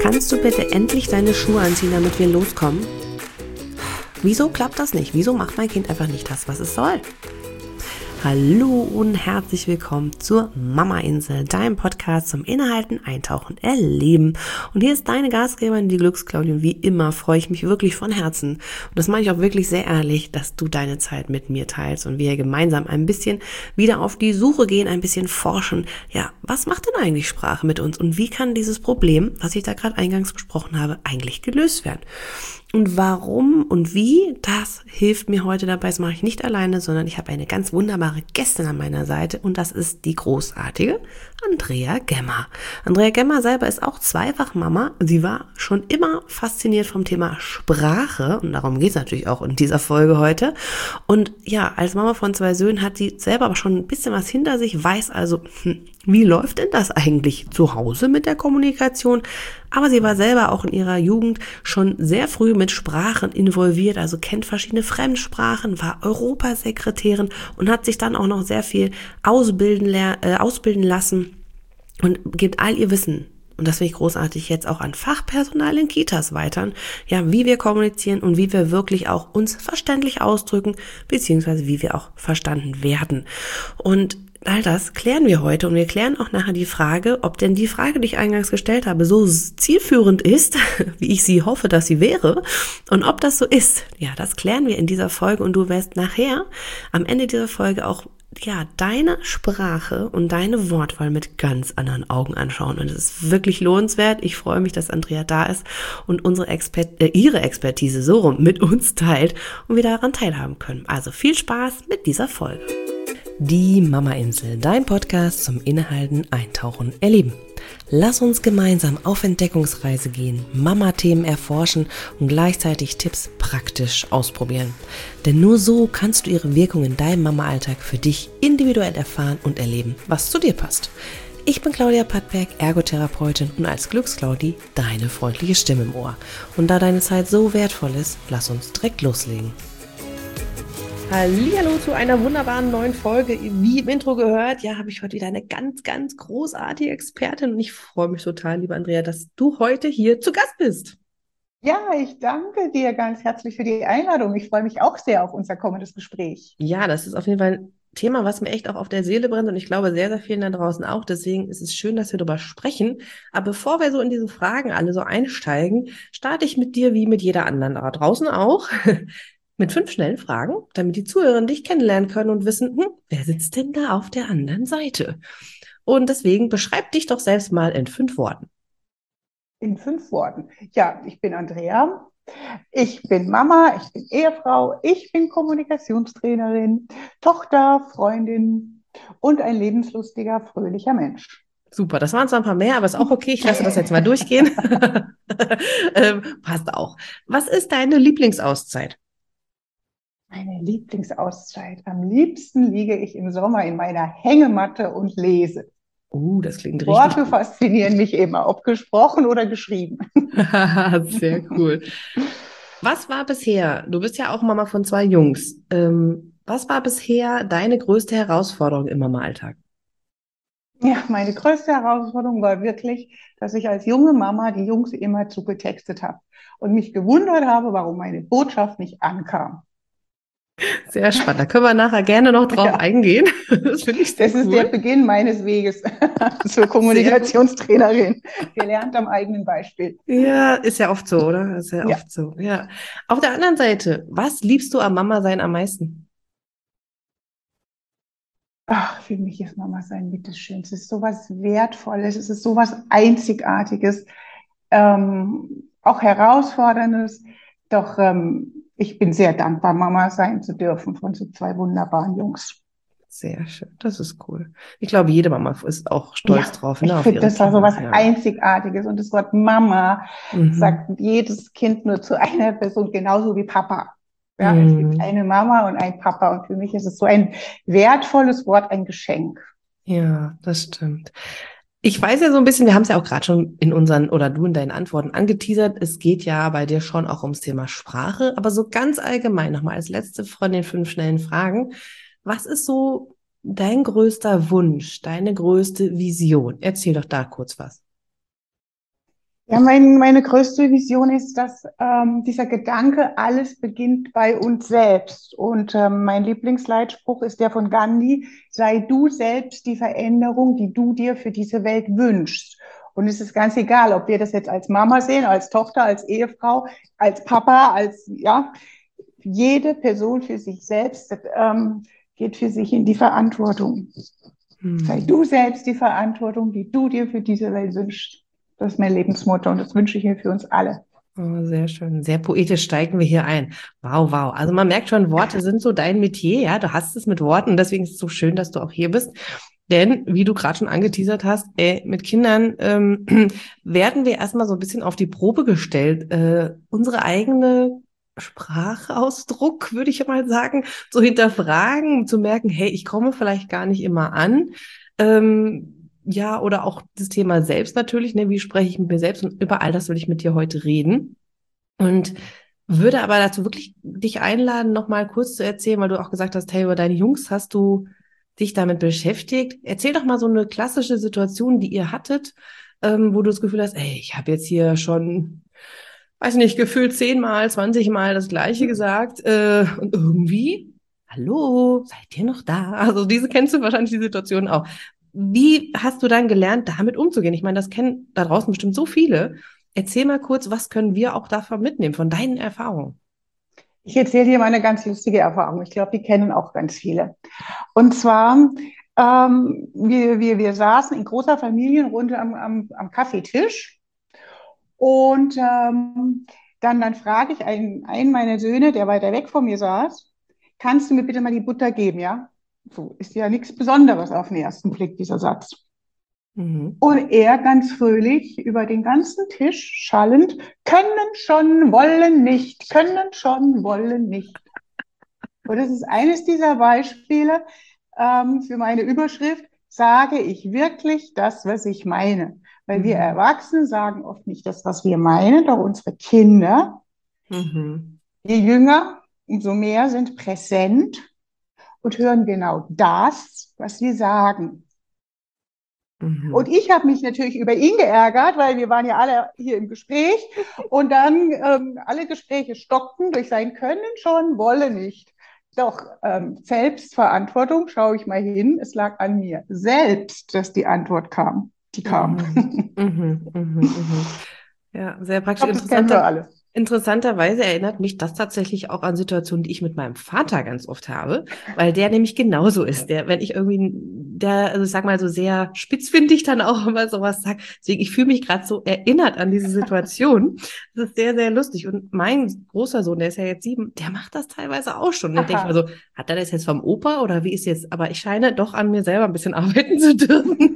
Kannst du bitte endlich deine Schuhe anziehen, damit wir loskommen? Wieso klappt das nicht? Wieso macht mein Kind einfach nicht das, was es soll? Hallo und herzlich willkommen zur Mama-Insel, deinem Podcast zum Innehalten, Eintauchen, Erleben. Und hier ist deine Gastgeberin, die Glücksclaudi. Und wie immer freue ich mich wirklich von Herzen. Und das meine ich auch wirklich sehr ehrlich, dass du deine Zeit mit mir teilst und wir gemeinsam ein bisschen wieder auf die Suche gehen, ein bisschen forschen. Ja, was macht denn eigentlich Sprache mit uns? Und wie kann dieses Problem, was ich da gerade eingangs besprochen habe, eigentlich gelöst werden? Und warum und wie, das hilft mir heute dabei. Das mache ich nicht alleine, sondern ich habe eine ganz wunderbare Gästin an meiner Seite und das ist die großartige Andrea Gemmer. Andrea Gemmer selber ist auch zweifach Mama. Sie war schon immer fasziniert vom Thema Sprache und darum geht es natürlich auch in dieser Folge heute. Und ja, als Mama von 2 Söhnen hat sie selber aber schon ein bisschen was hinter sich, weiß also, wie läuft denn das eigentlich zu Hause mit der Kommunikation? Aber sie war selber auch in ihrer Jugend schon sehr früh mit Sprachen involviert, also kennt verschiedene Fremdsprachen, war Europasekretärin und hat sich dann auch noch sehr viel ausbilden lassen und gibt all ihr Wissen, und das finde ich großartig, jetzt auch an Fachpersonal in Kitas weiter, ja, wie wir kommunizieren und wie wir wirklich auch uns verständlich ausdrücken, beziehungsweise wie wir auch verstanden werden. Und all das klären wir heute und wir klären auch nachher die Frage, ob denn die Frage, die ich eingangs gestellt habe, so zielführend ist, wie ich sie hoffe, dass sie wäre, und ob das so ist. Ja, das klären wir in dieser Folge und du wirst nachher am Ende dieser Folge auch deine Sprache und deine Wortwahl mit ganz anderen Augen anschauen. Und es ist wirklich lohnenswert. Ich freue mich, dass Andrea da ist und ihre Expertise so rum mit uns teilt und wir daran teilhaben können. Also viel Spaß mit dieser Folge. Die Mama-Insel, dein Podcast zum Innehalten, Eintauchen, Erleben. Lass uns gemeinsam auf Entdeckungsreise gehen, Mama-Themen erforschen und gleichzeitig Tipps praktisch ausprobieren. Denn nur so kannst du ihre Wirkung in deinem Mama-Alltag für dich individuell erfahren und erleben, was zu dir passt. Ich bin Claudia Pattberg, Ergotherapeutin und als Glücksclaudi deine freundliche Stimme im Ohr. Und da deine Zeit so wertvoll ist, lass uns direkt loslegen. Hallihallo zu einer wunderbaren neuen Folge. Wie im Intro gehört, habe ich heute wieder eine ganz, ganz großartige Expertin und ich freue mich total, liebe Andrea, dass du heute hier zu Gast bist. Ja, ich danke dir ganz herzlich für die Einladung. Ich freue mich auch sehr auf unser kommendes Gespräch. Ja, das ist auf jeden Fall ein Thema, was mir echt auch auf der Seele brennt und ich glaube sehr, sehr vielen da draußen auch. Deswegen ist es schön, dass wir darüber sprechen. Aber bevor wir so in diese Fragen alle so einsteigen, starte ich mit dir wie mit jeder anderen da draußen auch. Mit 5 schnellen Fragen, damit die Zuhörer dich kennenlernen können und wissen, wer sitzt denn da auf der anderen Seite? Und deswegen beschreib dich doch selbst mal in 5 Worten. In 5 Worten. Ja, ich bin Andrea. Ich bin Mama, ich bin Ehefrau, ich bin Kommunikationstrainerin, Tochter, Freundin und ein lebenslustiger, fröhlicher Mensch. Super, das waren zwar ein paar mehr, aber ist auch okay. Ich lasse das jetzt mal durchgehen. Passt auch. Was ist deine Lieblingsauszeit? Meine Lieblingsauszeit. Am liebsten liege ich im Sommer in meiner Hängematte und lese. Das klingt richtig Worte gut. faszinieren mich immer, ob gesprochen oder geschrieben. Sehr cool. Was war bisher, du bist ja auch Mama von 2 Jungs, was war bisher deine größte Herausforderung im Mama-Alltag? Ja, meine größte Herausforderung war wirklich, dass ich als junge Mama die Jungs immer zugetextet habe und mich gewundert habe, warum meine Botschaft nicht ankam. Sehr spannend. Da können wir nachher gerne noch drauf eingehen. Das finde ich sehr Das ist cool. der Beginn meines Weges zur Kommunikationstrainerin. Gelernt am eigenen Beispiel. Ja, ist ja oft so, oder? Ist ja Ja. oft so, ja. Auf der anderen Seite, was liebst du am Mama-Sein am meisten? Ach, für mich ist Mama sein mit das Schönste. Es ist sowas Wertvolles, es ist sowas Einzigartiges, auch Herausforderndes. Doch ich bin sehr dankbar, Mama sein zu dürfen von so 2 wunderbaren Jungs. Sehr schön, das ist cool. Ich glaube, jede Mama ist auch Ja, stolz drauf, ich ne, auf finde, ihre das war so Kinder. was Ja. Einzigartiges. Und das Wort Mama Mhm. sagt jedes Kind nur zu einer Person, genauso wie Papa. Ja, es gibt Mhm. eine Mama und einen Papa. Und für mich ist es so ein wertvolles Wort, ein Geschenk. Ja, das stimmt. Ich weiß ja so ein bisschen, wir haben es ja auch gerade schon in unseren, oder du in deinen Antworten angeteasert, es geht ja bei dir schon auch ums Thema Sprache, aber so ganz allgemein nochmal als letzte von den 5 schnellen Fragen. Was ist so dein größter Wunsch, deine größte Vision? Erzähl doch da kurz was. Ja, meine größte Vision ist, dass dieser Gedanke, alles beginnt bei uns selbst. Und mein Lieblingsleitspruch ist der von Gandhi: Sei du selbst die Veränderung, die du dir für diese Welt wünschst. Und es ist ganz egal, ob wir das jetzt als Mama sehen, als Tochter, als Ehefrau, als Papa, als, ja, jede Person für sich selbst geht für sich in die Verantwortung. Sei Hm. du selbst die Verantwortung, die du dir für diese Welt wünschst. Das ist mein Lebensmotto und das wünsche ich mir für uns alle. Oh, sehr schön. Sehr poetisch steigen wir hier ein. Wow, wow. Also man merkt schon, Worte sind so dein Metier, ja. Du hast es mit Worten. Deswegen ist es so schön, dass du auch hier bist. Denn, wie du gerade schon angeteasert hast, mit Kindern werden wir erstmal so ein bisschen auf die Probe gestellt. Unsere eigene Sprachausdruck, würde ich mal sagen, zu hinterfragen, zu merken, hey, ich komme vielleicht gar nicht immer an. Ja, oder auch das Thema selbst natürlich, ne? Wie spreche ich mit mir selbst? Und über all das will ich mit dir heute reden. Und würde aber dazu wirklich dich einladen, noch mal kurz zu erzählen, weil du auch gesagt hast, hey, über deine Jungs hast du dich damit beschäftigt. Erzähl doch mal so eine klassische Situation, die ihr hattet, wo du das Gefühl hast, ey, ich habe jetzt hier schon, weiß nicht, gefühlt 10-mal, 20-mal das Gleiche gesagt, und irgendwie, hallo, seid ihr noch da? Also diese kennst du wahrscheinlich die Situation auch. Wie hast du dann gelernt, damit umzugehen? Ich meine, das kennen da draußen bestimmt so viele. Erzähl mal kurz, was können wir auch davon mitnehmen, von deinen Erfahrungen? Ich erzähle dir mal eine ganz lustige Erfahrung. Ich glaube, die kennen auch ganz viele. Und zwar, wir saßen in großer Familienrunde am Kaffeetisch und dann frage ich einen meiner Söhne, der weiter weg von mir saß: Kannst du mir bitte mal die Butter geben, ja? So ist ja nichts Besonderes auf den ersten Blick, dieser Satz. Mhm. Und er ganz fröhlich über den ganzen Tisch schallend: Können schon, wollen nicht, können schon, wollen nicht. Und das ist eines dieser Beispiele für meine Überschrift: Sage ich wirklich das, was ich meine? Weil wir Mhm. Erwachsene sagen oft nicht das, was wir meinen, doch unsere Kinder, Mhm. je jünger, umso mehr sind präsent und hören genau das, was wir sagen. Und Mhm. ich habe mich natürlich über ihn geärgert, weil wir waren ja alle hier im Gespräch und dann alle Gespräche stockten durch sein Können schon, wolle nicht. Doch Selbstverantwortung, schaue ich mal hin, es lag an mir selbst, dass die Antwort kam. Die kam. Mhm. Mhm. Mhm. Mhm. Ja, sehr Ich praktisch. glaube, das kennen wir alle. Interessanterweise erinnert mich das tatsächlich auch an Situationen, die ich mit meinem Vater ganz oft habe, weil der nämlich genauso ist. Der, wenn ich irgendwie, der, also ich sag mal so sehr spitzfindig dann auch immer sowas sagt. Deswegen, ich fühle mich gerade so erinnert an diese Situation. Das ist sehr, sehr lustig. Und mein großer Sohn, der ist ja jetzt 7, der macht das teilweise auch schon. Und ich denke mal Aha. so, hat er das jetzt vom Opa oder wie ist jetzt? Aber ich scheine doch an mir selber ein bisschen arbeiten zu dürfen.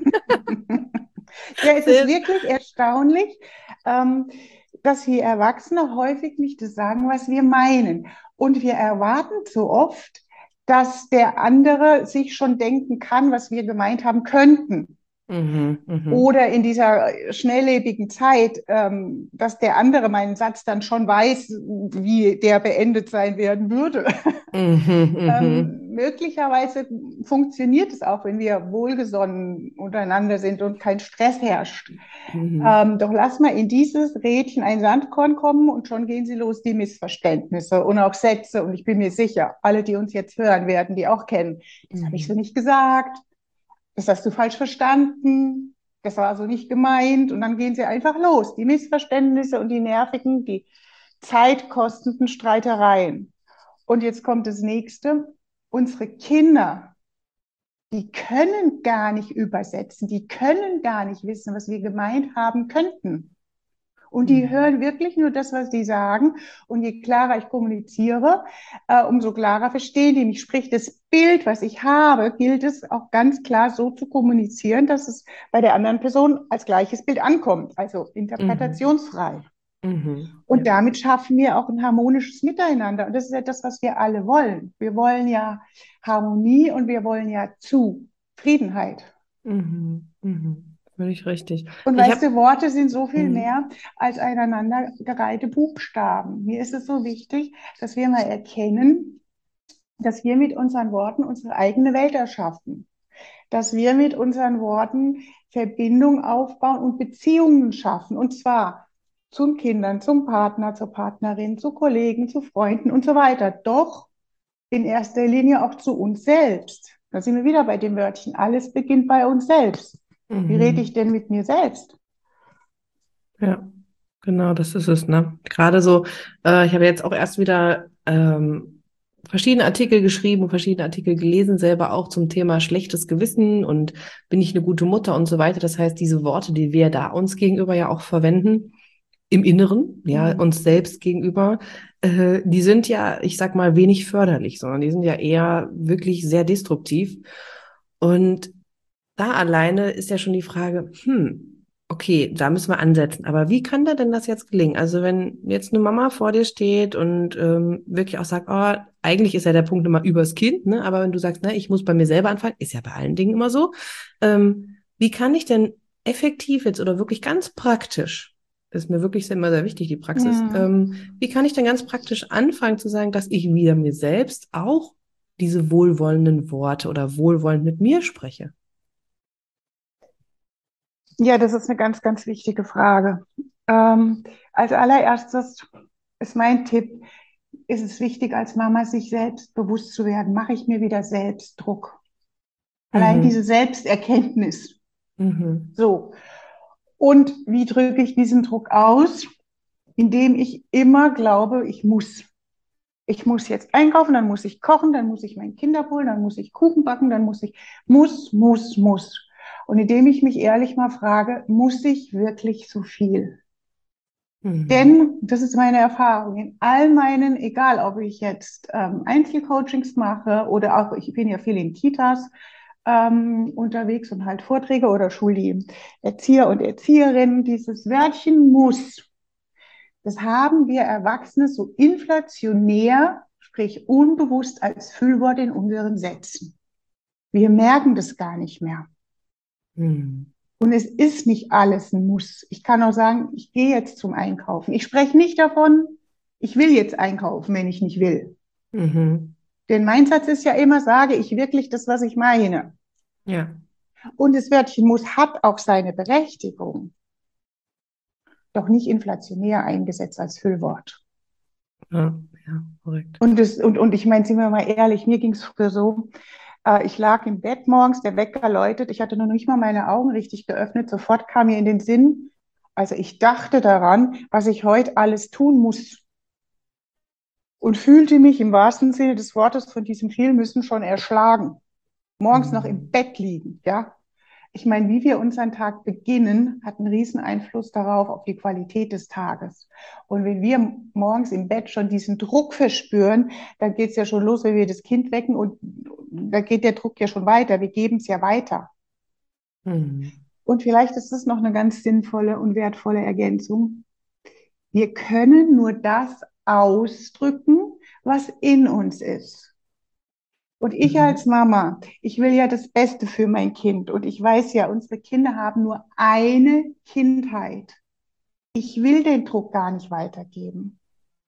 Ja, es ist Sehr, wirklich erstaunlich, ähm, dass wir Erwachsene häufig nicht das sagen, was wir meinen. Und wir erwarten so oft, dass der andere sich schon denken kann, was wir gemeint haben könnten. mhm, mhm. Oder in dieser schnelllebigen Zeit, dass der andere meinen Satz dann schon weiß, wie der beendet sein werden würde. Mhm, mhm, Möglicherweise funktioniert es auch, wenn wir wohlgesonnen untereinander sind und kein Stress herrscht. mhm, Doch lass mal in dieses Rädchen ein Sandkorn kommen und schon gehen sie los, die Missverständnisse und auch Sätze. Und ich bin mir sicher, alle, die uns jetzt hören werden, die auch kennen: Das habe ich so mhm, nicht gesagt, das hast du falsch verstanden, das war so nicht gemeint. Und dann gehen sie einfach los, die Missverständnisse und die nervigen, die zeitkostenden Streitereien. Und jetzt kommt das Nächste: Unsere Kinder, die können gar nicht übersetzen, die können gar nicht wissen, was wir gemeint haben könnten. Und die mhm, hören wirklich nur das, was die sagen. Und je klarer ich kommuniziere, umso klarer verstehen die mich. Sprich, das Bild, was ich habe, gilt es auch ganz klar so zu kommunizieren, dass es bei der anderen Person als gleiches Bild ankommt. Also mhm, interpretationsfrei. mhm, Und ja, damit schaffen wir auch ein harmonisches Miteinander. Und das ist ja das, was wir alle wollen. Wir wollen ja Harmonie und wir wollen ja Zufriedenheit. völlig richtig. Und Ich weißt habe, du, Worte sind so viel mhm, mehr als aneinandergereihte Buchstaben. Mir ist es so wichtig, dass wir mal erkennen, dass wir mit unseren Worten unsere eigene Welt erschaffen, dass wir mit unseren Worten Verbindung aufbauen und Beziehungen schaffen. Und zwar zum Kindern, zum Partner, zur Partnerin, zu Kollegen, zu Freunden und so weiter. Doch in erster Linie auch zu uns selbst. Da sind wir wieder bei dem Wörtchen. Alles beginnt bei uns selbst. Wie rede ich Mhm. denn mit mir selbst? Ja, genau, das ist es, ne? Gerade so, ich habe jetzt auch erst wieder verschiedene Artikel geschrieben, verschiedene Artikel gelesen, selber auch zum Thema schlechtes Gewissen und bin ich eine gute Mutter und so weiter. Das heißt, diese Worte, die wir da uns gegenüber ja auch verwenden, im Inneren, ja, Mhm. uns selbst gegenüber, die sind ja, ich sag mal, wenig förderlich, sondern die sind ja eher wirklich sehr destruktiv. Und da alleine ist ja schon die Frage, okay, da müssen wir ansetzen. Aber wie kann da denn das jetzt gelingen? Also wenn jetzt eine Mama vor dir steht und wirklich auch sagt, oh, eigentlich ist ja der Punkt immer übers Kind, ne? Aber wenn du sagst, ne, ich muss bei mir selber anfangen, ist ja bei allen Dingen immer so. Wie kann ich denn effektiv jetzt oder wirklich ganz praktisch, das ist mir wirklich immer sehr wichtig, die Praxis, Mhm. wie kann ich denn ganz praktisch anfangen zu sagen, dass ich wieder mir selbst auch diese wohlwollenden Worte oder wohlwollend mit mir spreche? Ja, das ist eine ganz, ganz wichtige Frage. Als allererstes ist mein Tipp, ist es wichtig, als Mama sich selbst bewusst zu werden. Mache ich mir wieder Selbstdruck? Allein diese Mhm. Selbsterkenntnis. Mhm. So. Und wie drücke ich diesen Druck aus? Indem ich immer glaube, ich muss. Ich muss jetzt einkaufen, dann muss ich kochen, dann muss ich mein Kind abholen, dann muss ich Kuchen backen, dann muss ich, muss. Und indem ich mich ehrlich mal frage, muss ich wirklich so viel? Mhm. Denn, das ist meine Erfahrung, in all meinen, egal ob ich jetzt Einzelcoachings mache oder auch, ich bin ja viel in Kitas unterwegs und halt Vorträge oder schul die Erzieher und Erzieherinnen, dieses Wörtchen muss, das haben wir Erwachsene so inflationär, sprich unbewusst als Füllwort in unseren Sätzen. Wir merken das gar nicht mehr. Mhm. Und es ist nicht alles ein Muss. Ich kann auch sagen, ich gehe jetzt zum Einkaufen. Ich spreche nicht davon, ich will jetzt einkaufen, wenn ich nicht will. Mhm. Denn mein Satz ist ja immer, sage ich wirklich das, was ich meine. Ja. Und das Wörtchen muss hat auch seine Berechtigung, doch nicht inflationär eingesetzt als Füllwort. Ja, ja, korrekt. Und ich meine, sind wir mal ehrlich, mir ging es früher so, ich lag im Bett morgens, der Wecker läutet, ich hatte noch nicht mal meine Augen richtig geöffnet, sofort kam mir in den Sinn, also ich dachte daran, was ich heute alles tun muss und fühlte mich im wahrsten Sinne des Wortes von diesem viel müssen schon erschlagen. Morgens noch im Mhm. Bett liegen, ja. Ich meine, wie wir unseren Tag beginnen, hat einen riesen Einfluss darauf, auf die Qualität des Tages. Und wenn wir morgens im Bett schon diesen Druck verspüren, dann geht es ja schon los, wenn wir das Kind wecken und da geht der Druck ja schon weiter. Wir geben es ja weiter. Mhm. Und vielleicht ist das noch eine ganz sinnvolle und wertvolle Ergänzung. Wir können nur das ausdrücken, was in uns ist. Und ich als Mhm. Mama, ich will ja das Beste für mein Kind. Und ich weiß ja, unsere Kinder haben nur eine Kindheit. Ich will den Druck gar nicht weitergeben.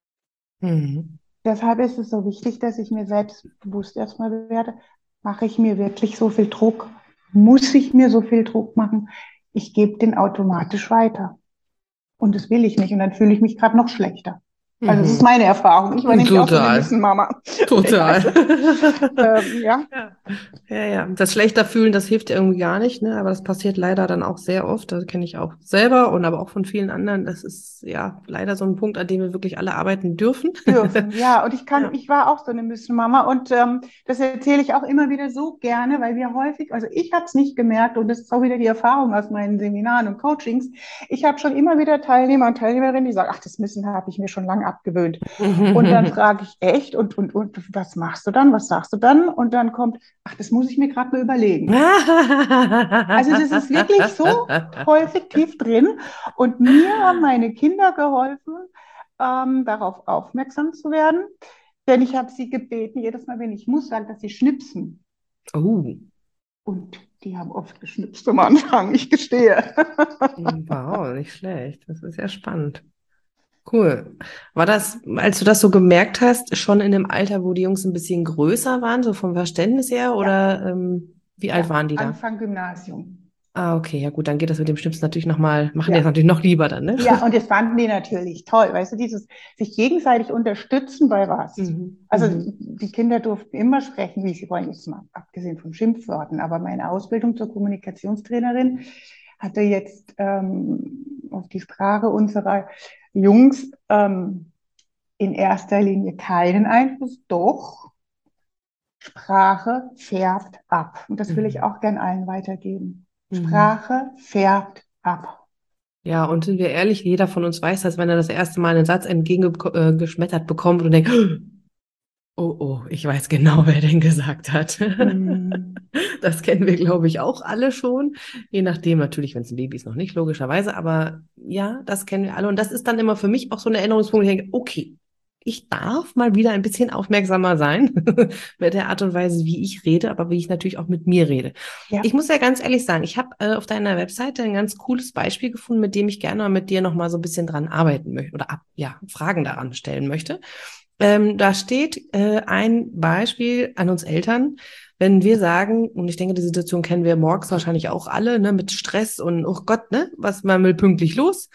Mhm. Deshalb ist es so wichtig, dass ich mir selbst bewusst erstmal werde, mache ich mir wirklich so viel Druck? Muss ich mir so viel Druck machen? Ich gebe den automatisch weiter. Und das will ich nicht. Und dann fühle ich mich gerade noch schlechter. Also das ist Mhm. meine Erfahrung. Ich war nämlich auch so eine Total. Müssen-Mama. Total. Also, ja. Ja. Ja, ja. Das schlechter fühlen, das hilft ja irgendwie gar nicht, ne? Aber das passiert leider dann auch sehr oft. Das kenne ich auch selber und aber auch von vielen anderen. Das ist ja leider so ein Punkt, an dem wir wirklich alle arbeiten dürfen. Dürfen, ja. Und Ja. ich war auch so eine Müsselmama und das erzähle ich auch immer wieder so gerne, weil wir häufig, also ich habe es nicht gemerkt und das ist auch wieder die Erfahrung aus meinen Seminaren und Coachings. Ich habe schon immer wieder Teilnehmer und Teilnehmerinnen, die sagen, ach, das Müssen habe ich mir schon lange abgewöhnt. Und dann frage ich echt und was machst du dann? Was sagst du dann? Und dann kommt, ach, das muss ich mir gerade mal überlegen. Also das ist wirklich so häufig tief drin. Und mir haben meine Kinder geholfen, darauf aufmerksam zu werden. Denn ich habe sie gebeten, jedes Mal, wenn ich muss, sagen, dass sie schnipsen. Oh, Und die haben oft geschnipst am Anfang, ich gestehe. wow, nicht schlecht. Das ist ja spannend. Cool. War das, als du das so gemerkt hast, schon in dem Alter, wo die Jungs ein bisschen größer waren, so vom Verständnis her, Ja, oder wie alt ja, waren die da? Anfang Gymnasium. Ah, okay, ja gut, dann geht das mit dem Schnips natürlich nochmal, machen die das Ja. natürlich noch lieber dann, ne? Ja, und das fanden die natürlich toll, weißt du, dieses sich gegenseitig unterstützen bei was. Mhm, Also mhm. die Kinder durften immer sprechen, wie sie wollen, jetzt mal abgesehen von Schimpfworten. Aber meine Ausbildung zur Kommunikationstrainerin hatte jetzt auf die Sprache unserer Jungs in erster Linie keinen Einfluss, doch Sprache färbt ab. Und das will ich Mhm. auch gern allen weitergeben. Mhm. Sprache färbt ab. Ja, und sind wir ehrlich, jeder von uns weiß, dass wenn er das erste Mal einen Satz entgegengeschmettert bekommt und denkt, oh, oh, ich weiß genau, wer den gesagt hat. Mm. Das kennen wir, glaube ich, auch alle schon. Je nachdem, natürlich, wenn es ein Baby ist, noch nicht, logischerweise. Aber ja, das kennen wir alle. Und das ist dann immer für mich auch so ein Erinnerungspunkt, wo ich denke, okay, ich darf mal wieder ein bisschen aufmerksamer sein mit der Art und Weise, wie ich rede, aber wie ich natürlich auch mit mir rede. Ich Ja. muss ja ganz ehrlich sagen, ich habe auf deiner Webseite ein ganz cooles Beispiel gefunden, mit dem ich gerne mal mit dir noch mal so ein bisschen dran arbeiten möchte oder ja, Fragen daran stellen möchte. Da steht ein Beispiel an uns Eltern, wenn wir sagen, und ich denke, die Situation kennen wir morgens wahrscheinlich auch alle, ne, mit Stress und, oh Gott, ne, was man will pünktlich los.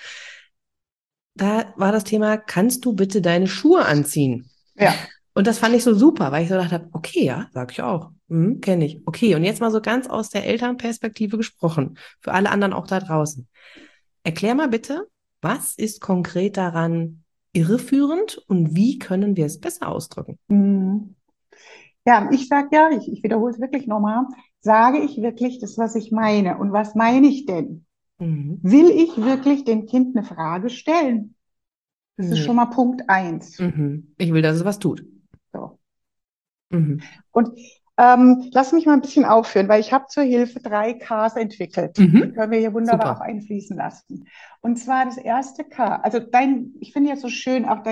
Da war das Thema, kannst du bitte deine Schuhe anziehen? Ja. Und das fand ich so super, weil ich so gedacht habe, okay, ja, sag ich auch. Kenne ich. Okay, und jetzt mal so ganz aus der Elternperspektive gesprochen, für alle anderen auch da draußen. Erklär mal bitte, was ist konkret daran irreführend und wie können wir es besser ausdrücken? Mm. Ja, ich sage ja, ich wiederhole es wirklich nochmal, sage ich wirklich das, was ich meine? Und was meine ich denn? Mhm. Will ich wirklich dem Kind eine Frage stellen? Das ist schon Nee. mal Punkt eins. Mhm. Ich will, dass es was tut. So. Mhm. Und lass mich mal ein bisschen aufführen, weil ich habe zur Hilfe 3 Ks entwickelt. Die Mhm. können wir hier wunderbar auch Super. einfließen lassen. Und zwar das erste K. Also ich finde jetzt so schön auch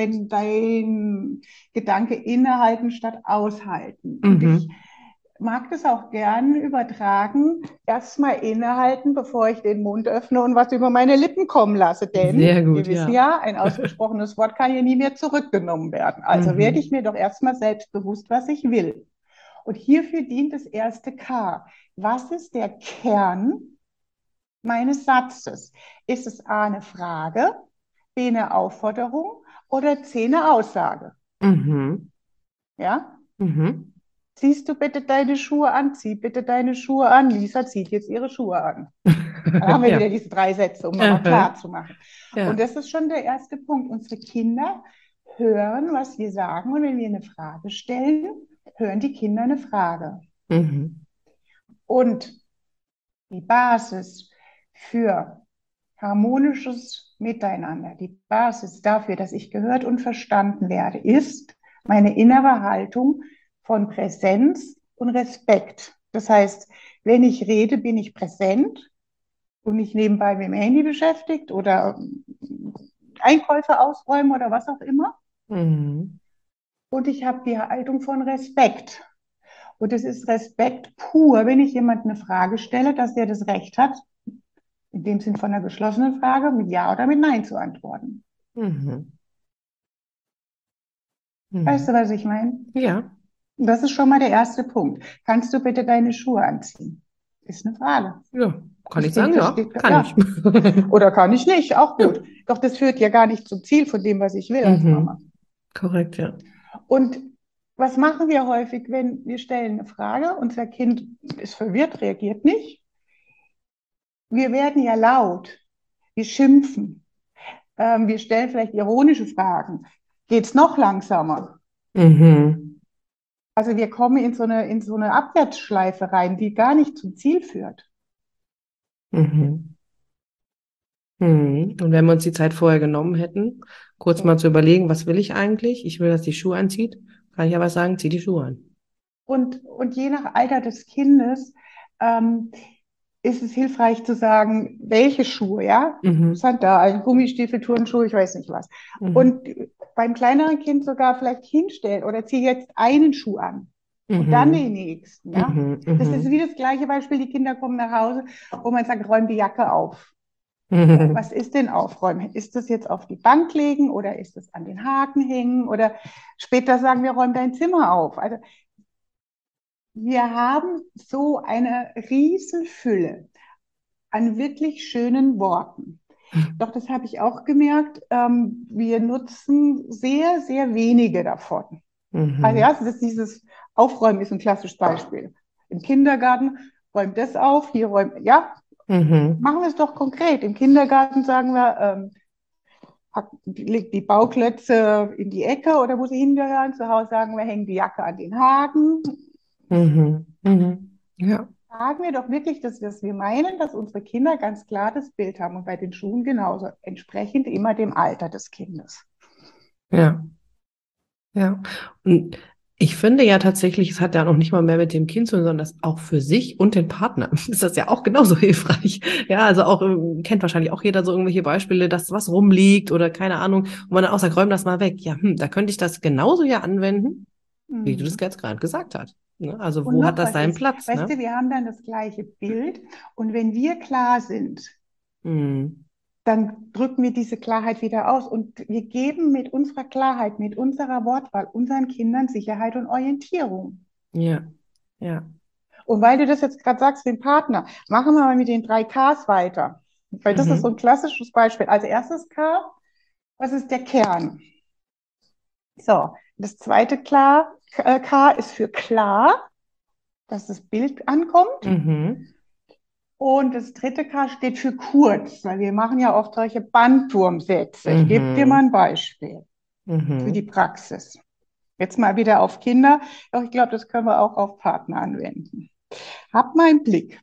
dein Gedanke innehalten statt aushalten. Und ich Mhm. mag das auch gern übertragen. Erstmal innehalten, bevor ich den Mund öffne und was über meine Lippen kommen lasse. Denn Sehr wir gut, wissen ja. ja, ein ausgesprochenes Wort kann ja nie mehr zurückgenommen werden. Also werde ich Mhm. mir doch erstmal selbst bewusst, was ich will. Und hierfür dient das erste K. Was ist der Kern meines Satzes? Ist es A eine Frage, B eine Aufforderung oder C eine Aussage? Mhm. Ja? Mhm. Ziehst du bitte deine Schuhe an? Zieh bitte deine Schuhe an. Lisa zieht jetzt ihre Schuhe an. Dann haben wir wieder Ja. diese 3 Sätze, um nochmal Aha. klar zu machen. Und Ja. das ist schon der erste Punkt. Unsere Kinder hören, was wir sagen. Und wenn wir eine Frage stellen, hören die Kinder eine Frage. Mhm. Und die Basis für harmonisches Miteinander, die Basis dafür, dass ich gehört und verstanden werde, ist meine innere Haltung von Präsenz und Respekt. Das heißt, wenn ich rede, bin ich präsent und nicht nebenbei mit dem Handy beschäftigt oder Einkäufe ausräumen oder was auch immer. Mhm. Und ich habe die Haltung von Respekt. Und es ist Respekt pur, wenn ich jemand eine Frage stelle, dass der das Recht hat, in dem Sinn von einer geschlossenen Frage mit Ja oder mit Nein zu antworten. Mhm. Weißt du, Mhm. was ich meine? Ja. Das ist schon mal der erste Punkt. Kannst du bitte deine Schuhe anziehen? Ist eine Frage. Ja. Kann Das ich Kind sagen? Ja, versteht, kann ich. ja. Oder kann ich nicht, auch Ja. gut. Doch das führt ja gar nicht zum Ziel von dem, was ich will als Mama. Mhm. Korrekt, ja. Und was machen wir häufig, wenn wir stellen eine Frage, unser Kind ist verwirrt, reagiert nicht? Wir werden ja laut, wir schimpfen, wir stellen vielleicht ironische Fragen. Geht es noch langsamer? Mhm. Also wir kommen in so eine Abwärtsschleife rein, die gar nicht zum Ziel führt. Mhm. Mhm. Und wenn wir uns die Zeit vorher genommen hätten, kurz mal So. zu überlegen, was will ich eigentlich? Ich will, dass die Schuhe anzieht. Kann ich aber sagen, zieh die Schuhe an. Und je nach Alter des Kindes ähm, ist es hilfreich zu sagen, welche Schuhe, ja? Mhm. Sandalen, Gummistiefel, Turnschuhe, ich weiß nicht was. Mhm. Und beim kleineren Kind sogar vielleicht hinstellen oder zieh jetzt einen Schuh an und dann den Mhm. nächsten, ja? Mhm. Das ist wie Mhm. das gleiche Beispiel, die Kinder kommen nach Hause, wo man sagt, räum die Jacke auf. Ja, was Mhm. ist denn aufräumen? Ist das jetzt auf die Bank legen oder ist es an den Haken hängen oder später sagen wir, räum dein Zimmer auf. Also wir haben so eine Riesenfülle an wirklich schönen Worten. Doch das habe ich auch gemerkt, wir nutzen sehr, sehr wenige davon. Also Mhm. ja, das ist dieses Aufräumen ist ein klassisches Beispiel. Im Kindergarten räumt das auf, hier räumt, ja, Mhm. machen wir es doch konkret. Im Kindergarten sagen wir, legt die Bauklötze in die Ecke oder wo sie hingehören. Zu Hause sagen wir, hängen die Jacke an den Haken. Mhm. Mhm. Ja, Sagen wir doch wirklich, dass wir meinen, dass unsere Kinder ganz klar das Bild haben und bei den Schuhen genauso, entsprechend immer dem Alter des Kindes. ja, ja. Und ich finde ja tatsächlich, es hat ja noch nicht mal mehr mit dem Kind zu tun, sondern das auch für sich und den Partner ist das ja auch genauso hilfreich. Ja, also auch, kennt wahrscheinlich auch jeder so irgendwelche Beispiele, dass was rumliegt oder keine Ahnung, und man dann auch sagt, räum das mal weg. Ja, da könnte ich das genauso ja anwenden, wie du das Mhm. jetzt gerade gesagt hast. Ne? Also Und wo hat noch das was seinen ist, Platz, weißt ne? du, wir haben dann das gleiche Bild und wenn wir klar sind, Mhm. dann drücken wir diese Klarheit wieder aus und wir geben mit unserer Klarheit, mit unserer Wortwahl unseren Kindern Sicherheit und Orientierung. Ja, ja. Und weil du das jetzt gerade sagst, den Partner, machen wir mal mit den 3 Ks weiter. Weil das ist so ein Mhm. klassisches Beispiel. Also erstes K, was ist der Kern? So, das zweite K ist für klar, dass das Bild ankommt. Mhm. Und das dritte K steht für kurz, weil wir machen ja oft solche Bandwurmsätze. Ich gebe dir mal Mhm. ein Beispiel für die Mhm. Praxis. Jetzt mal wieder auf Kinder, doch ich glaube, das können wir auch auf Partner anwenden. Hab mal einen Blick.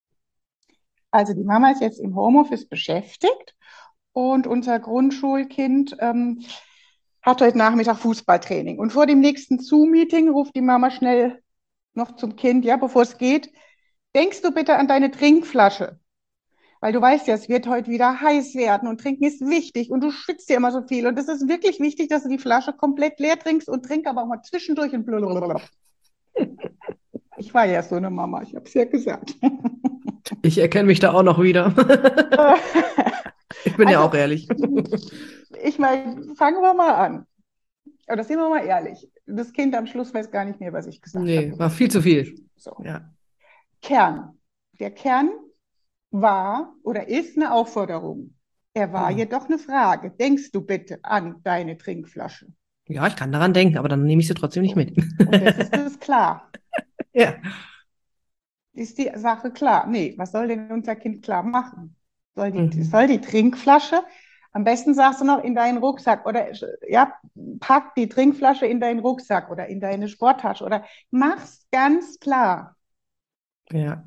Also die Mama ist jetzt im Homeoffice beschäftigt und unser Grundschulkind hat heute Nachmittag Fußballtraining. Und vor dem nächsten Zoom-Meeting ruft die Mama schnell noch zum Kind, ja, bevor es geht, denkst du bitte an deine Trinkflasche? Weil du weißt ja, es wird heute wieder heiß werden und trinken ist wichtig und du schwitzt ja immer so viel. Und es ist wirklich wichtig, dass du die Flasche komplett leer trinkst und trink aber auch mal zwischendurch und blablabla. Ich war ja so eine Mama, ich habe es ja gesagt. Ich erkenne mich da auch noch wieder. Ich bin ja Also, auch ehrlich. ich meine, fangen wir mal an. Oder sind wir mal ehrlich, das Kind am Schluss weiß gar nicht mehr, was ich gesagt habe, Nee, nur war was viel du zu gemacht viel. hast. So. Ja. Kern. Der Kern war oder ist eine Aufforderung. Er war Genau. jedoch eine Frage. Denkst du bitte an deine Trinkflasche? Ja, ich kann daran denken, aber dann nehme ich sie trotzdem nicht So. mit. Und das ist das klar. Ja. Ist die Sache klar? Nee, was soll denn unser Kind klar machen? Soll Mhm. die Trinkflasche, am besten sagst du noch in deinen Rucksack oder ja, pack die Trinkflasche in deinen Rucksack oder in deine Sporttasche oder mach's ganz klar. Ja.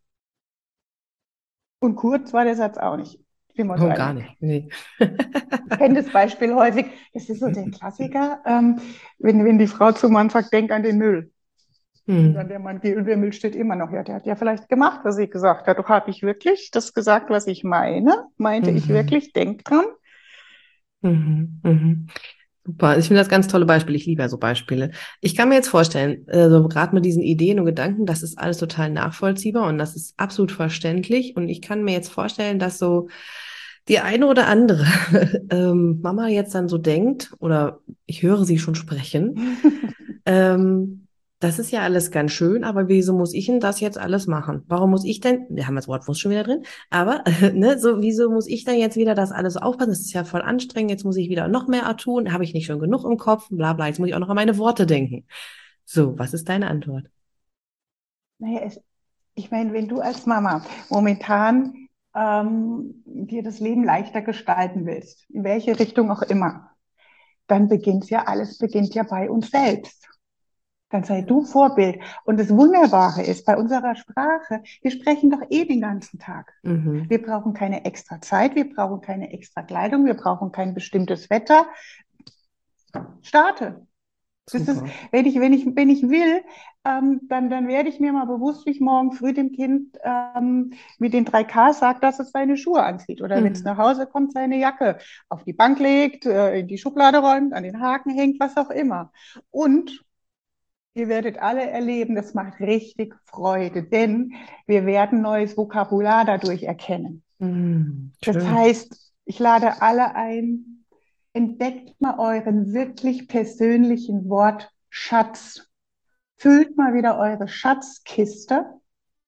Und kurz war der Satz auch nicht. Sind wir uns Oh, gar einig? nicht. Nee. Ich kenne das Beispiel häufig. Das ist so der Klassiker, wenn die Frau zum Mann sagt, denk an den Müll. Und dann Hm. der Mann, der Müll steht immer noch. Ja, der hat ja vielleicht gemacht, was ich gesagt habe. Doch habe ich wirklich das gesagt, was ich meine? Meinte ich Mhm. wirklich? Denk dran. Mhm. Mhm. Super. Ich finde das ganz tolle Beispiele. Ich liebe ja so Beispiele. Ich kann mir jetzt vorstellen, so gerade mit diesen Ideen und Gedanken, das ist alles total nachvollziehbar und das ist absolut verständlich. Und ich kann mir jetzt vorstellen, dass so die eine oder andere Mama jetzt dann so denkt, oder ich höre sie schon sprechen, ähm, das ist ja alles ganz schön, aber wieso muss ich denn das jetzt alles machen? Warum muss ich denn, wir haben das Wort muss schon wieder drin, aber ne, so, wieso muss ich dann jetzt wieder das alles so aufpassen? Das ist ja voll anstrengend, jetzt muss ich wieder noch mehr tun, habe ich nicht schon genug im Kopf, bla bla, jetzt muss ich auch noch an meine Worte denken. So, was ist deine Antwort? Naja, ich meine, wenn du als Mama momentan dir das Leben leichter gestalten willst, in welche Richtung auch immer, dann beginnt ja bei uns selbst. Dann sei Ja. du Vorbild. Und das Wunderbare ist, bei unserer Sprache, wir sprechen doch eh den ganzen Tag. Mhm. Wir brauchen keine extra Zeit, wir brauchen keine extra Kleidung, wir brauchen kein bestimmtes Wetter. Starte. Das ist, Super. wenn ich will, dann werde ich mir mal bewusst, wie ich morgen früh dem Kind mit den 3 K sage, dass es seine Schuhe anzieht. Oder wenn es Mhm. nach Hause kommt, seine Jacke auf die Bank legt, in die Schublade räumt, an den Haken hängt, was auch immer. Und ihr werdet alle erleben, das macht richtig Freude, denn wir werden neues Vokabular dadurch erkennen. Mhm. Das Schön. heißt, ich lade alle ein, entdeckt mal euren wirklich persönlichen Wortschatz. Füllt mal wieder eure Schatzkiste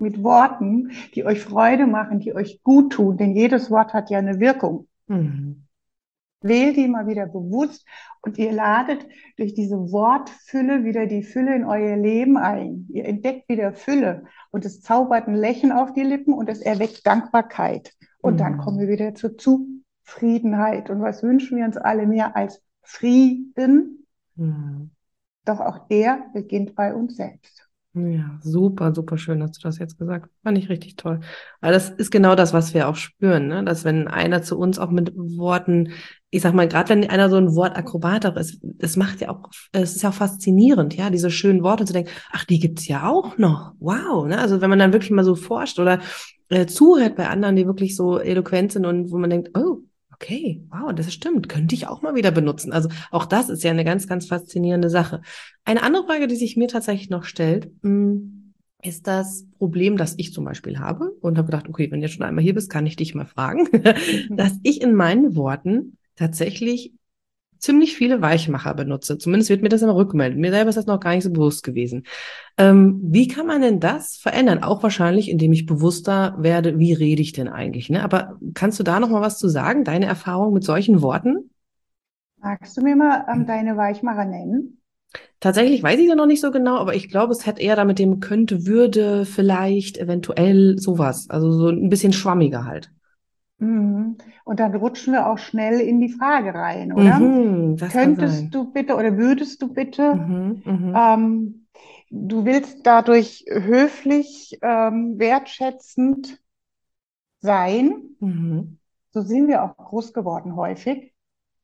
mit Worten, die euch Freude machen, die euch gut tun, denn jedes Wort hat ja eine Wirkung. Mhm. Wählt die mal wieder bewusst und ihr ladet durch diese Wortfülle wieder die Fülle in euer Leben ein. Ihr entdeckt wieder Fülle und es zaubert ein Lächeln auf die Lippen und es erweckt Dankbarkeit. Und dann kommen wir Mhm. wieder zur Zufriedenheit. Und was wünschen wir uns alle mehr als Frieden? Mhm. Doch auch der beginnt bei uns selbst. Ja, super, super schön, hast du das jetzt gesagt. Fand ich richtig toll. Weil das ist genau das, was wir auch spüren, ne? Dass wenn einer zu uns auch mit Worten, ich sag mal, gerade wenn einer so ein Wortakrobat auch ist, das macht ja auch, es ist ja auch faszinierend, ja, diese schönen Worte zu denken, ach, die gibt's ja auch noch. Wow, ne? Also wenn man dann wirklich mal so forscht oder zuhört bei anderen, die wirklich so eloquent sind und wo man denkt, oh, okay, wow, das stimmt, könnte ich auch mal wieder benutzen. Also auch das ist ja eine ganz, ganz faszinierende Sache. Eine andere Frage, die sich mir tatsächlich noch stellt, ist das Problem, das ich zum Beispiel habe und habe gedacht, okay, wenn du jetzt schon einmal hier bist, kann ich dich mal fragen, dass ich in meinen Worten tatsächlich ziemlich viele Weichmacher benutze. Zumindest wird mir das immer rückgemeldet. Mir selber ist das noch gar nicht so bewusst gewesen. Wie kann man denn das verändern? Auch wahrscheinlich, indem ich bewusster werde, wie rede ich denn eigentlich, ne? Aber kannst du da noch mal was zu sagen? Deine Erfahrung mit solchen Worten? Magst du mir mal deine Weichmacher nennen? Tatsächlich weiß ich ja noch nicht so genau, aber ich glaube, es hat eher damit dem könnte, würde, vielleicht, eventuell sowas. Also so ein bisschen schwammiger halt. Mhm. Und dann rutschen wir auch schnell in die Frage rein, oder? Mhm, das kann Könntest sein. du bitte oder würdest du bitte, Mhm, mhm, ähm, du willst dadurch höflich, wertschätzend sein. mhm, So sind wir auch groß geworden häufig.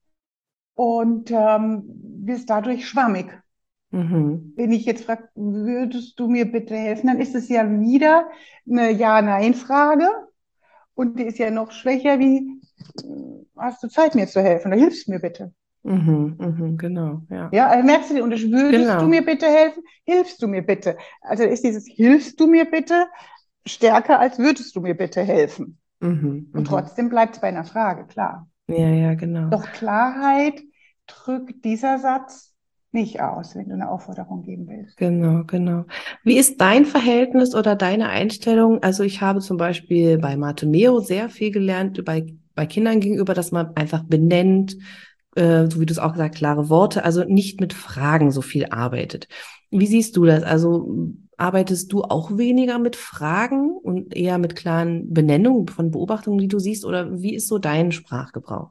Und bist dadurch schwammig. mhm, Wenn ich jetzt frage, würdest du mir bitte helfen, dann ist es ja wieder eine Ja-Nein-Frage. Und die ist ja noch schwächer wie, hast du Zeit, mir zu helfen? Oder hilfst du mir bitte? mhm, mhm, genau, ja. Ja, also merkst du den Unterschied? Würdest du mir Genau. bitte helfen? Hilfst du mir bitte? Also ist dieses Hilfst du mir bitte stärker als würdest du mir bitte helfen? Mhm, Und mhm. trotzdem bleibt es bei einer Frage, klar. Ja, ja, genau. Doch Klarheit drückt dieser Satz nicht aus, wenn du eine Aufforderung geben willst. Genau, genau. Wie ist dein Verhältnis oder deine Einstellung? Also ich habe zum Beispiel bei Meo sehr viel gelernt, bei Kindern gegenüber, dass man einfach benennt, so wie du es auch gesagt, klare Worte, also nicht mit Fragen so viel arbeitet. Wie siehst du das? Also arbeitest du auch weniger mit Fragen und eher mit klaren Benennungen von Beobachtungen, die du siehst? Oder wie ist so dein Sprachgebrauch?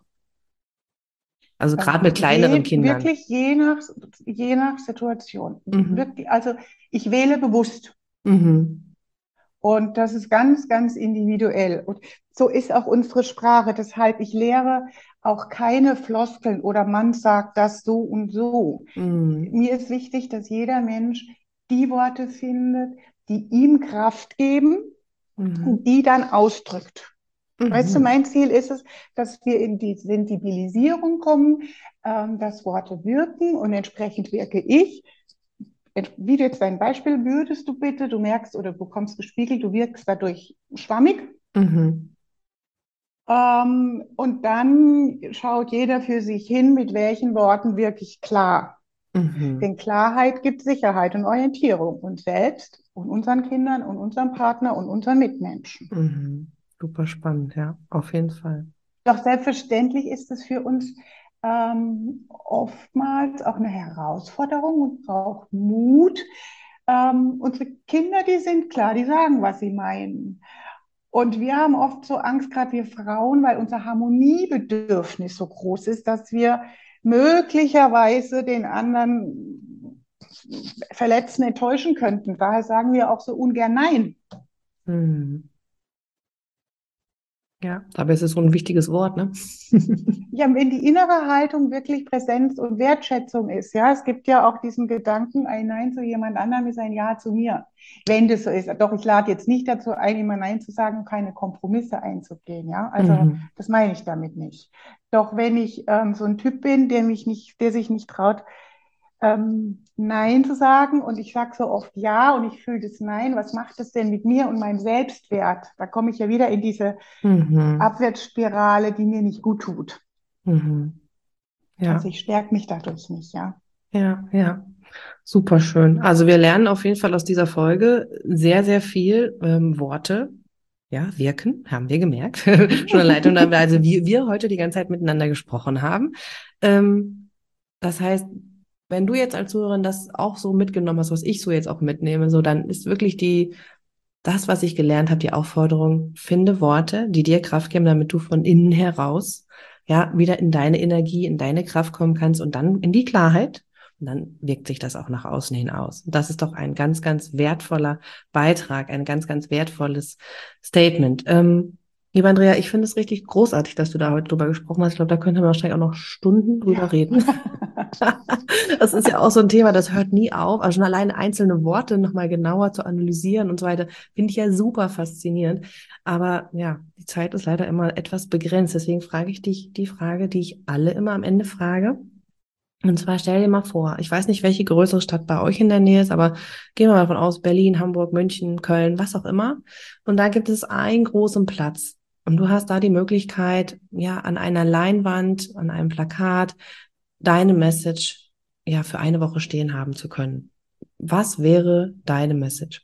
Also gerade mit kleineren Kindern. Wirklich je nach Situation. Mhm. Wirklich, also ich wähle bewusst. Mhm. Und das ist ganz, ganz individuell. Und so ist auch unsere Sprache. Deshalb, ich lehre auch keine Floskeln oder man sagt das so und so. Mhm. Mir ist wichtig, dass jeder Mensch die Worte findet, die ihm Kraft geben und Mhm. die dann ausdrückt. Weißt du, Mhm. mein Ziel ist es, dass wir in die Sensibilisierung kommen, dass Worte wirken und entsprechend wirke ich. Wie du jetzt dein Beispiel, würdest du bitte, du merkst oder bekommst gespiegelt, du wirkst dadurch schwammig. Mhm. Und dann schaut jeder für sich hin, mit welchen Worten wirklich klar. Mhm. Denn Klarheit gibt Sicherheit und Orientierung uns selbst und unseren Kindern und unserem Partner und unseren Mitmenschen. Mhm. Super spannend, ja, auf jeden Fall. Doch selbstverständlich ist es für uns oftmals auch eine Herausforderung und braucht Mut. Unsere Kinder, die sind klar, die sagen, was sie meinen. Und wir haben oft so Angst, gerade wir Frauen, weil unser Harmoniebedürfnis so groß ist, dass wir möglicherweise den anderen verletzen, enttäuschen könnten. Daher sagen wir auch so ungern Nein. Mhm. Ja, dabei ist es so ein wichtiges Wort, ne? Ja, wenn die innere Haltung wirklich Präsenz und Wertschätzung ist, ja, es gibt ja auch diesen Gedanken, ein Nein zu jemand anderem ist ein Ja zu mir. Wenn das so ist, doch ich lade jetzt nicht dazu ein, immer Nein zu sagen und keine Kompromisse einzugehen, ja, also Mhm. das meine ich damit nicht. Doch wenn ich so ein Typ bin, der sich nicht traut, Nein zu sagen und ich sage so oft Ja und ich fühle das Nein, was macht das denn mit mir und meinem Selbstwert? Da komme ich ja wieder in diese Mhm. Abwärtsspirale, die mir nicht gut tut. Mhm. Also Ja, ich stärke mich dadurch nicht, ja. ja, ja. Super schön. Also wir lernen auf jeden Fall aus dieser Folge sehr, sehr viel Worte. Ja, wirken, haben wir gemerkt. Schon allein, also wir heute die ganze Zeit miteinander gesprochen haben. Das heißt, wenn du jetzt als Zuhörerin das auch so mitgenommen hast, was ich so jetzt auch mitnehme, so dann ist wirklich das, was ich gelernt habe, die Aufforderung: Finde Worte, die dir Kraft geben, damit du von innen heraus ja wieder in deine Energie, in deine Kraft kommen kannst und dann in die Klarheit. Und dann wirkt sich das auch nach außen hin aus. Und das ist doch ein ganz, ganz wertvoller Beitrag, ein ganz, ganz wertvolles Statement. Liebe Andrea, ich finde es richtig großartig, dass du da heute drüber gesprochen hast. Ich glaube, da könnten wir wahrscheinlich auch noch Stunden drüber reden. Das ist ja auch so ein Thema, das hört nie auf. Also schon alleine einzelne Worte nochmal genauer zu analysieren und so weiter, finde ich ja super faszinierend. Aber ja, die Zeit ist leider immer etwas begrenzt. Deswegen frage ich dich die Frage, die ich alle immer am Ende frage. Und zwar stell dir mal vor, ich weiß nicht, welche größere Stadt bei euch in der Nähe ist, aber gehen wir mal davon aus, Berlin, Hamburg, München, Köln, was auch immer. Und da gibt es einen großen Platz. Und du hast da die Möglichkeit, ja, an einer Leinwand, an einem Plakat, deine Message, ja, für eine Woche stehen haben zu können. Was wäre deine Message?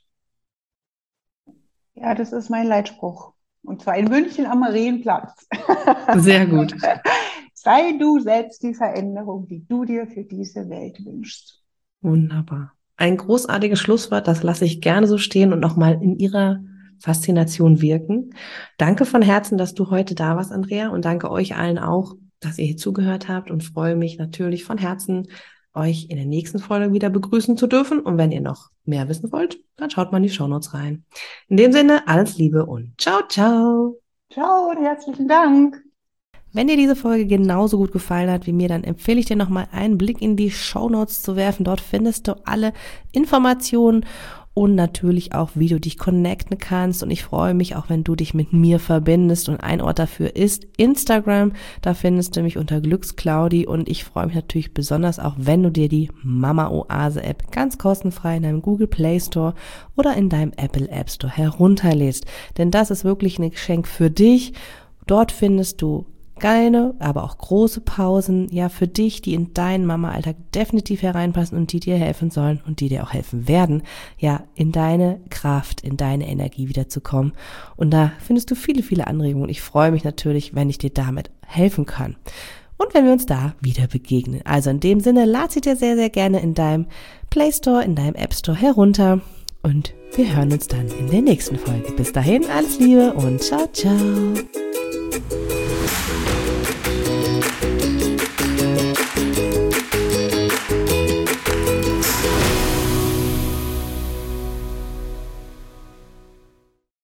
Ja, das ist mein Leitspruch. Und zwar in München am Marienplatz. Sehr gut. Sei du selbst die Veränderung, die du dir für diese Welt wünschst. Wunderbar. Ein großartiges Schlusswort, das lasse ich gerne so stehen und nochmal in ihrer Faszination wirken. Danke von Herzen, dass du heute da warst, Andrea, und danke euch allen auch, dass ihr hier zugehört habt, und freue mich natürlich von Herzen, euch in der nächsten Folge wieder begrüßen zu dürfen. Und wenn ihr noch mehr wissen wollt, dann schaut mal in die Shownotes rein. In dem Sinne, alles Liebe und ciao, ciao. Ciao und herzlichen Dank. Wenn dir diese Folge genauso gut gefallen hat wie mir, dann empfehle ich dir nochmal einen Blick in die Shownotes zu werfen. Dort findest du alle Informationen und natürlich auch, wie du dich connecten kannst. Und ich freue mich auch, wenn du dich mit mir verbindest. Und ein Ort dafür ist Instagram. Da findest du mich unter Glücksclaudi. Und ich freue mich natürlich besonders auch, wenn du dir die Mama Oase App ganz kostenfrei in deinem Google Play Store oder in deinem Apple App Store herunterlädst. Denn das ist wirklich ein Geschenk für dich. Dort findest du kleine, aber auch große Pausen, ja, für dich, die in deinen Mama-Alltag definitiv hereinpassen und die dir helfen sollen und die dir auch helfen werden, ja, in deine Kraft, in deine Energie wiederzukommen. Und da findest du viele, viele Anregungen. Ich freue mich natürlich, wenn ich dir damit helfen kann. Und wenn wir uns da wieder begegnen. Also in dem Sinne, lad sie dir sehr, sehr gerne in deinem Play Store, in deinem App Store herunter. Und wir hören uns dann in der nächsten Folge. Bis dahin, alles Liebe und ciao, ciao.